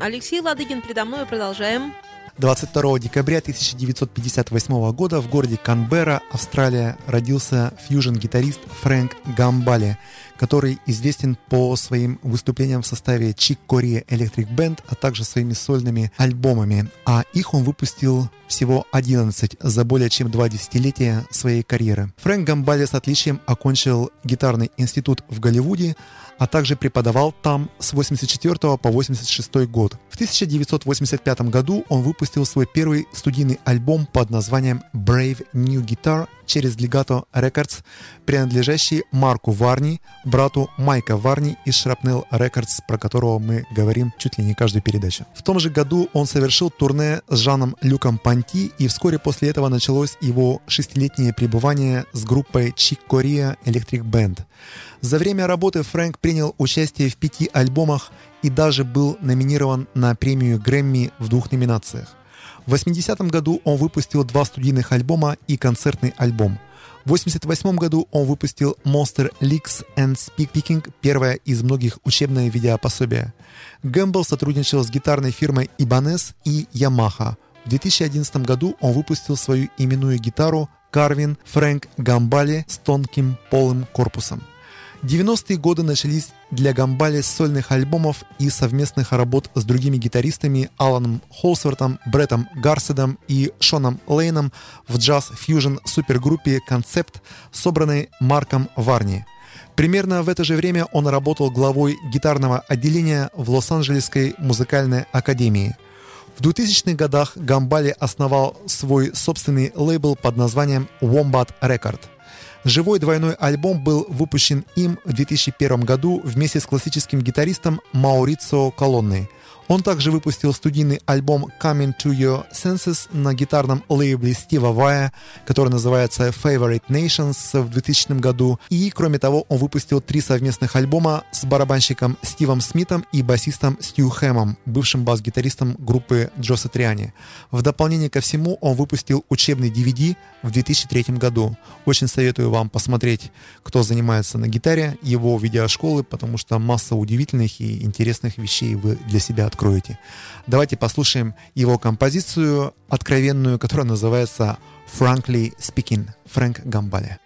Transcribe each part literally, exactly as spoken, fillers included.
Алексей Ладыгин передо мной, продолжаем. двадцать второго декабря тысяча девятьсот пятьдесят восьмого года в городе Канберра, Австралия, родился фьюжн-гитарист Фрэнк Гамбали, который известен по своим выступлениям в составе Chick Corea Electric Band, а также своими сольными альбомами. А их он выпустил всего одиннадцать за более чем два десятилетия своей карьеры. Фрэнк Гамбали с отличием окончил гитарный институт в Голливуде, а также преподавал там с восемьдесят четвёртого по восемьдесят шестой год. В тысяча девятьсот восемьдесят пятом году он выпустил свой первый студийный альбом под названием Brave New Guitar через Legato Records, принадлежащий Марку Варни, брату Майка Варни из Shrapnel Records, про которого мы говорим чуть ли не каждую передачу. В том же году он совершил турне с Жаном Люком Понти, и вскоре после этого началось его шестилетнее пребывание с группой Chick Corea Electric Band. За время работы Фрэнк принял участие в пяти альбомах и даже был номинирован на премию Грэмми в двух номинациях. В восьмидесятом году он выпустил два студийных альбома и концертный альбом. В восемьдесят восьмом году он выпустил Monster Licks and Speak Picking, первое из многих учебное видеопособие. Гэмбл сотрудничал с гитарной фирмой Ibanez и Yamaha. В две тысячи одиннадцатом году он выпустил свою именную гитару Carvin Фрэнк Гамбали с тонким полым корпусом. девяностые годы начались для Гамбали с сольных альбомов и совместных работ с другими гитаристами Аланом Холсвортом, Бреттом Гарседом и Шоном Лейном в джаз-фьюжн супергруппе Concept, собранной Марком Варни. Примерно в это же время он работал главой гитарного отделения в Лос-Анджелесской музыкальной академии. В двухтысячных годах Гамбали основал свой собственный лейбл под названием Wombat Record. Живой двойной альбом был выпущен им в две тысячи первом году вместе с классическим гитаристом Маурицио Колонной. Он также выпустил студийный альбом Coming to Your Senses на гитарном лейбле Стива Вая, который называется Favorite Nations в двухтысячном году. И, кроме того, он выпустил три совместных альбома с барабанщиком Стивом Смитом и басистом Стью Хэмом, бывшим бас-гитаристом группы Джо Сатриани. В дополнение ко всему он выпустил учебный ди ви ди в две тысячи третьем году. Очень советую вам посмотреть, кто занимается на гитаре, его видеошколы, потому что масса удивительных и интересных вещей вы для себя откроете. Откроете. Давайте послушаем его композицию откровенную, которая называется Frankly Speaking, Фрэнк Гамбали.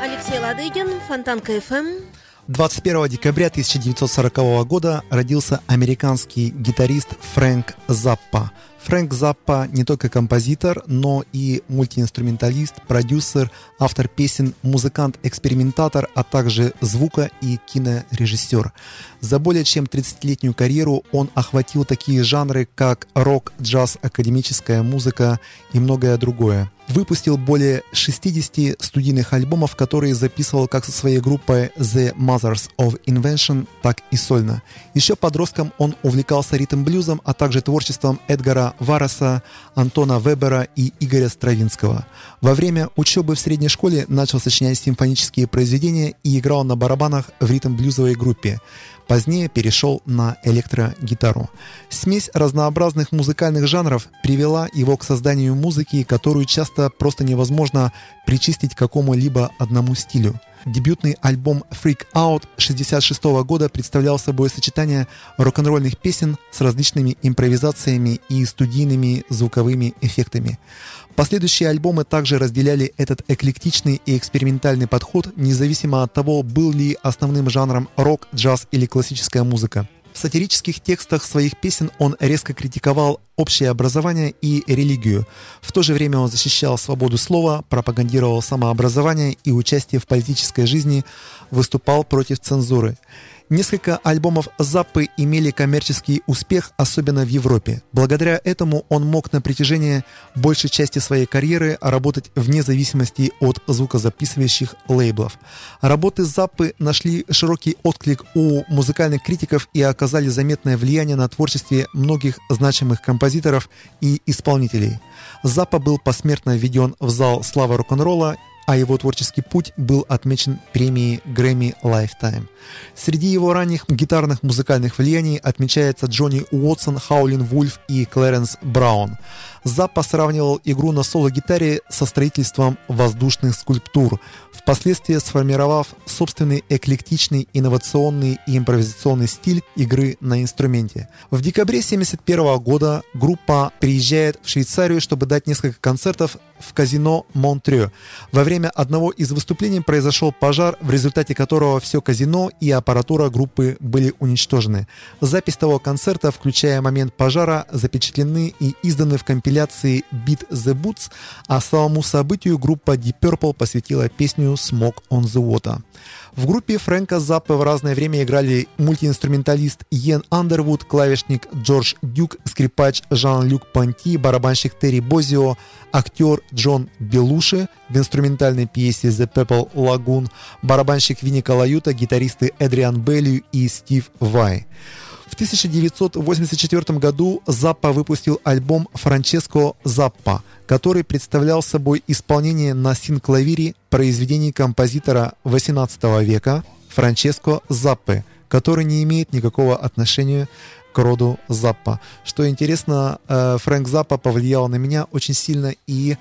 Алексей Ладыгин, Фонтанка эф эм. двадцать первого декабря тысяча девятьсот сорокового года родился американский гитарист Фрэнк Заппа. Фрэнк Заппа не только композитор, но и мультиинструменталист, продюсер, автор песен, музыкант-экспериментатор, а также звука- и кинорежиссер. За более чем тридцатилетнюю карьеру он охватил такие жанры, как рок, джаз, академическая музыка и многое другое. Выпустил более шестидесяти студийных альбомов, которые записывал как со своей группой The Mothers of Invention, так и сольно. Еще подростком он увлекался ритм-блюзом, а также творчеством Эдгара Варреса, Антона Вебера и Игоря Стравинского. Во время учебы в средней школе начал сочинять симфонические произведения и играл на барабанах в ритм-блюзовой группе. Позднее перешел на электрогитару. Смесь разнообразных музыкальных жанров привела его к созданию музыки, которую часто просто невозможно причистить к какому-либо одному стилю. Дебютный альбом Freak Out шестьдесят шестого года представлял собой сочетание рок-н-ролльных песен с различными импровизациями и студийными звуковыми эффектами. Последующие альбомы также разделяли этот эклектичный и экспериментальный подход, независимо от того, был ли основным жанром рок, джаз или классическая музыка. В сатирических текстах своих песен он резко критиковал общее образование и религию. В то же время он защищал свободу слова, пропагандировал самообразование и участие в политической жизни, выступал против цензуры. Несколько альбомов Заппы имели коммерческий успех, особенно в Европе. Благодаря этому он мог на протяжении большей части своей карьеры работать вне зависимости от звукозаписывающих лейблов. Работы Заппы нашли широкий отклик у музыкальных критиков и оказали заметное влияние на творчестве многих значимых композиторов и исполнителей. Заппа был посмертно введен в зал славы рок-н-ролла, а его творческий путь был отмечен премией Grammy Lifetime. Среди его ранних гитарных музыкальных влияний отмечается Джонни Уотсон, Хаулин Вульф и Клэренс Браун. Заппа сравнивал игру на соло-гитаре со строительством воздушных скульптур, впоследствии сформировав собственный эклектичный, инновационный и импровизационный стиль игры на инструменте. В декабре тысяча девятьсот семьдесят первого года группа приезжает в Швейцарию, чтобы дать несколько концертов в казино Монтрё. Во время одного из выступлений произошел пожар, в результате которого все казино и аппаратура группы были уничтожены. Запись того концерта, включая момент пожара, запечатлены и изданы в компиляции Beat the Boots, а самому событию группа Deep Purple посвятила песню Smoke on the Water. В группе Фрэнка Заппы в разное время играли мультиинструменталист Йен Андервуд, клавишник Джордж Дюк, скрипач Жан-Люк Понти, барабанщик Терри Бозио, актер Джон Белуши в инструментальной пьесе The Purple Lagoon, барабанщик Винни Калаюта, гитаристы Эдриан Беллю и Стив Vai. В тысяча девятьсот восемьдесят четвёртом году Заппа выпустил альбом «Франческо Заппа», который представлял собой исполнение на синклавире произведений композитора восемнадцатого века Франческо Заппы, который не имеет никакого отношения к роду Заппа. Что интересно, Фрэнк Заппа повлиял на меня очень сильно, и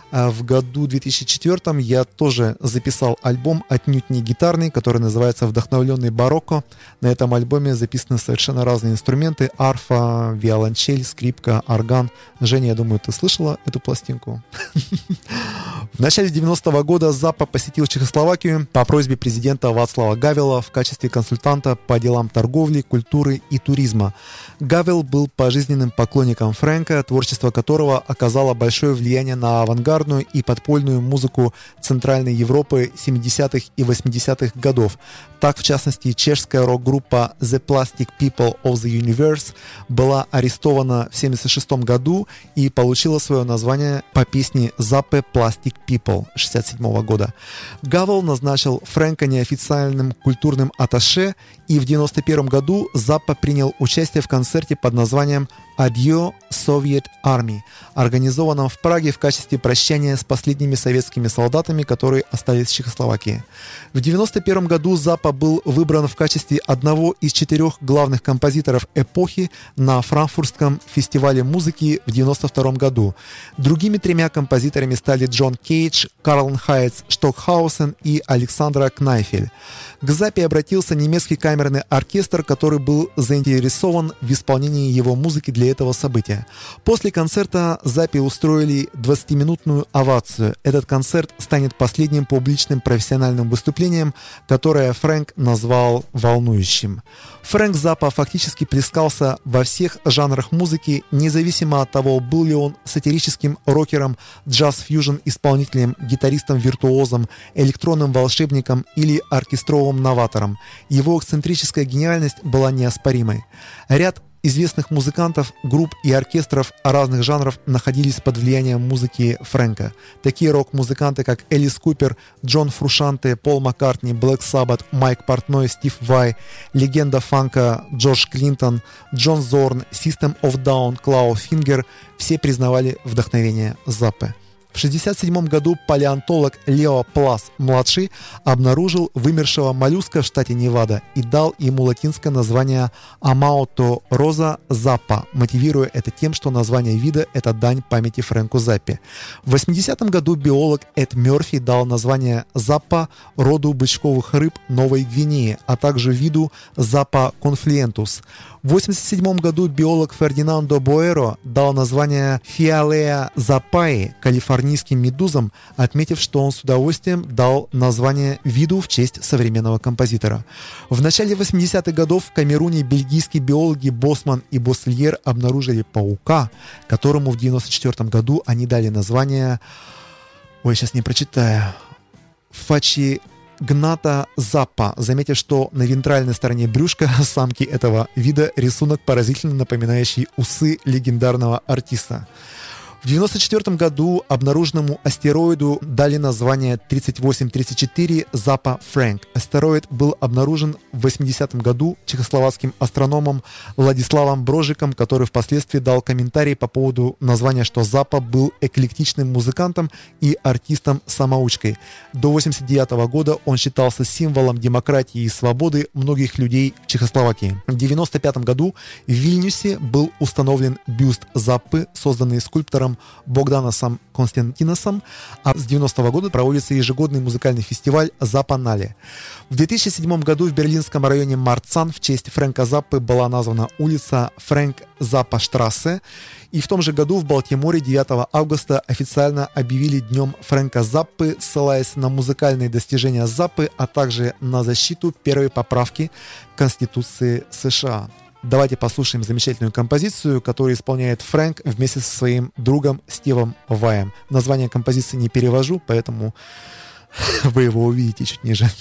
в году две тысячи четвёртом я тоже записал альбом, отнюдь не гитарный, который называется «Вдохновленный барокко». На этом альбоме записаны совершенно разные инструменты: арфа, виолончель, скрипка, орган. Женя, я думаю, ты слышала эту пластинку? В начале девяностого года Заппа посетил Чехословакию по просьбе президента Вацлава Гавела в качестве консультанта по делам торговли, культуры и туризма. Гавел был пожизненным поклонником Фрэнка, творчество которого оказало большое влияние на авангардную и подпольную музыку Центральной Европы семидесятых и восьмидесятых годов. Так, в частности, чешская рок-группа The Plastic People of the Universe была арестована в семьдесят шестом году и получила свое название по песне Заппы Plastic People шестьдесят седьмого года. Гавел назначил Фрэнка неофициальным культурным атташе, и в девяносто первом году Заппа принял участие в концерте под названием «Adieu Soviet Army», организованном в Праге в качестве прощания с последними советскими солдатами, которые остались в Чехословакии. В девяносто первом году Заппа был выбран в качестве одного из четырех главных композиторов эпохи на Франкфуртском фестивале музыки в девяносто втором году. Другими тремя композиторами стали Джон Кейдж, Карл-Хайнц Штокхаусен и Александра Кнайфель. К Заппе обратился немецкий камерный оркестр, который был заинтересован в исполнении его музыки для для этого события. После концерта Заппи устроили двадцатиминутную овацию. Этот концерт станет последним публичным профессиональным выступлением, которое Фрэнк назвал волнующим. Фрэнк Заппа фактически плескался во всех жанрах музыки, независимо от того, был ли он сатирическим рокером, джаз-фьюжн исполнителем, гитаристом-виртуозом, электронным волшебником или оркестровым новатором. Его эксцентрическая гениальность была неоспоримой. Ряд известных музыкантов, групп и оркестров разных жанров находились под влиянием музыки Фрэнка. Такие рок-музыканты, как Элис Купер, Джон Фрушанте, Пол Маккартни, Блэк Саббат, Майк Портной, Стив Vai, легенда фанка Джордж Клинтон, Джон Зорн, System of a Down, Клау Фингер – все признавали вдохновение Заппы. В шестьдесят седьмом году палеонтолог Лео Плас-младший обнаружил вымершего моллюска в штате Невада и дал ему латинское название Амауто роза заппа, мотивируя это тем, что название вида – это дань памяти Фрэнку Заппе. В восьмидесятом году биолог Эд Мерфи дал название заппа роду бычковых рыб Новой Гвинеи, а также виду Заппа конфлиентус. В восемьдесят седьмом году биолог Фердинандо Боэро дал название Фиалея заппаи калифорнийским медузам, отметив, что он с удовольствием дал название виду в честь современного композитора. В начале восьмидесятых годов в Камеруне бельгийские биологи Босман и Боссельер обнаружили паука, которому в девяносто четвёртом году они дали название... Ой, сейчас не прочитаю. Фачи... Гната заппа, заметив, что на вентральной стороне брюшка самки этого вида рисунок, поразительно напоминающий усы легендарного артиста. В девяносто четвёртом году обнаруженному астероиду дали название тридцать восемь тридцать четыре Заппа Фрэнк. Астероид был обнаружен в восьмидесятом году чехословацким астрономом Владиславом Брожиком, который впоследствии дал комментарий по поводу названия, что Заппа был эклектичным музыкантом и артистом-самоучкой. До восемьдесят девятого года он считался символом демократии и свободы многих людей в Чехословакии. В девяносто пятом году в Вильнюсе был установлен бюст Заппы, созданный скульптором Богданасом Константиносом, а с девяностого года проводится ежегодный музыкальный фестиваль Заппа-Нале. В две тысячи седьмом году в берлинском районе Марцан в честь Фрэнка Заппы была названа улица Фрэнк Заппа-штрассе, и в том же году в Балтиморе девятого августа официально объявили днем Фрэнка Заппы, ссылаясь на музыкальные достижения Заппы, а также на защиту первой поправки Конституции США. Давайте послушаем замечательную композицию, которую исполняет Фрэнк вместе со своим другом Стивом Ваем. Название композиции не перевожу, поэтому вы его увидите чуть ниже.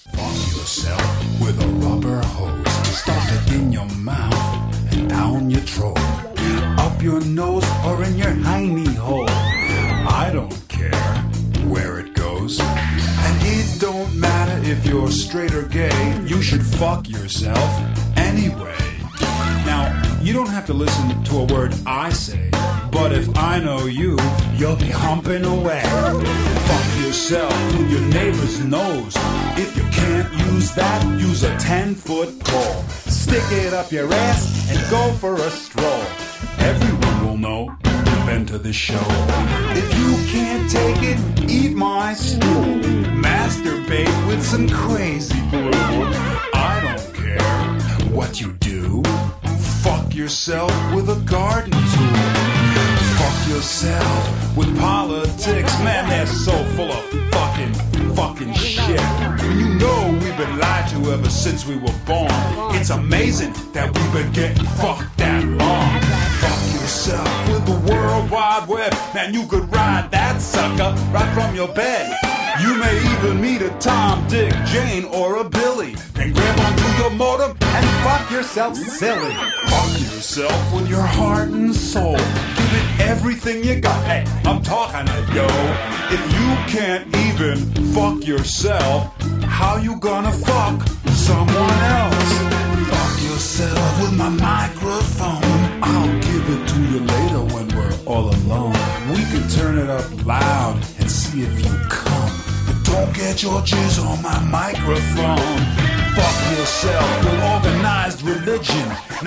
And it don't matter if you're straight or gay, you should fuck yourself anyway. Now, you don't have to listen to a word I say, but if I know you, you'll be humping away. Fuck yourself with your neighbor's nose. If you can't use that, use a ten-foot pole. Stick it up your ass and go for a stroll. Everyone will know you've been to the show. If you can't take it, eat my stool. Masturbate with some crazy glue. I don't care what you do. Fuck yourself with a garden tool. Fuck yourself with politics. Man, they're so full of fucking, fucking shit. You know we've been lied to ever since we were born. It's amazing that we've been getting fucked that long. Fuck yourself with the World Wide Web. Man, you could ride that sucker right from your bed. You may even meet a Tom, Dick, Jane, or a Billy. Then grab onto your modem and fuck yourself silly. Fuck yourself with your heart and soul. Give it everything you got. Hey, I'm talking to yo. If you can't even fuck yourself, how you gonna fuck someone else? Fuck yourself with my microphone. I'll give it to you later when we're all alone. We can turn it up loud and see if you come. But don't get your jizz on my microphone. Fuck yourself with organized religion. Now there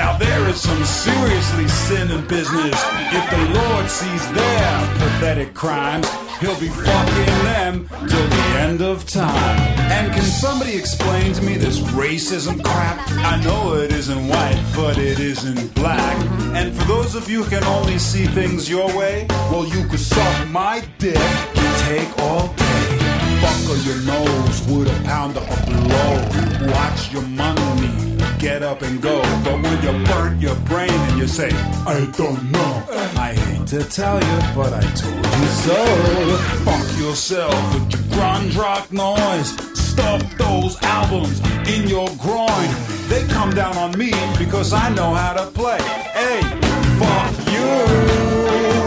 is some seriously sinning business. If the Lord sees their pathetic crimes, he'll be fucking them till the end of time. And can somebody explain to me this racism crap? I know it isn't white, but it isn't black. And for those of you who can only see things your way, well, you could suck my dick and take all day. Buckle your nose with a pounder of blow. Watch your money get up and go. But when you burnt your brain and you say, I don't know, I hate to tell you, but I told you so. Fuck yourself with your grunge rock noise. Stuff those albums in your groin. They come down on me because I know how to play. Hey, fuck you.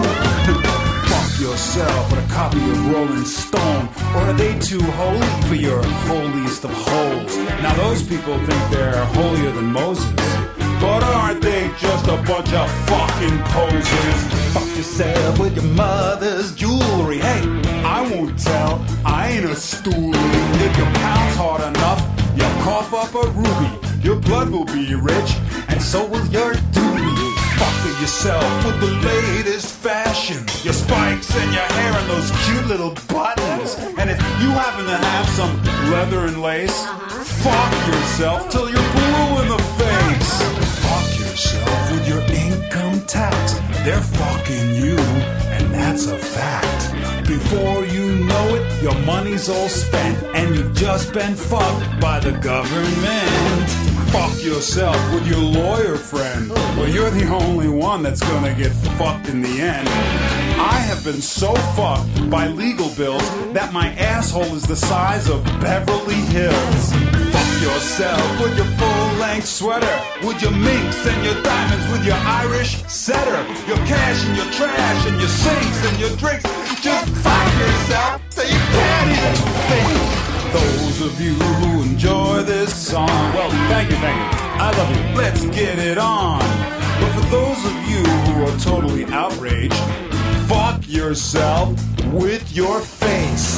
Fuck yourself with a copy of Rolling Stone. Or are they too holy for your holiest of holes? Now those people think they're holier than Moses, but aren't they just a bunch of fucking posers? Fuck yourself with your mother's jewelry. Hey, I won't tell, I ain't a stoolie. If you pounce hard enough, you'll cough up a ruby. Your blood will be rich, and so will your doobie. Fuck yourself with the latest fashion, your spikes and your hair and those cute little buttons. And if you happen to have some leather and lace, fuck yourself till you're blue in the face. Fuck yourself with your income tax. They're fucking you, and that's a fact. Before you know it, your money's all spent, and you've just been fucked by the government. Fuck yourself with your lawyer friend. Well, you're the only one that's gonna get fucked in the end. I have been so fucked by legal bills that my asshole is the size of Beverly Hills. Fuck yourself with your full-length sweater, with your minks and your diamonds, with your Irish setter, your cash and your trash and your sinks and your drinks. Just fuck yourself so you can't even think. Those of you who enjoy this song, well, thank you, thank you. I love you. Let's get it on. But for those of you who are totally outraged, fuck yourself with your face.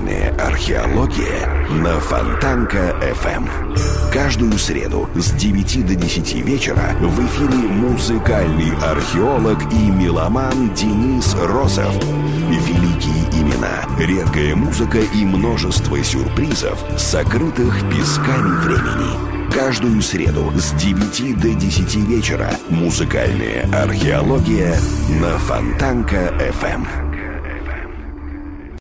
Музыкальная археология на Фонтанка эф эм. Каждую среду с девяти до десяти вечера в эфире музыкальный археолог и меломан Денис Росов. Великие имена, редкая музыка и множество сюрпризов, сокрытых песками времени. Каждую среду с девяти до десяти вечера музыкальная археология на Фонтанка эф эм.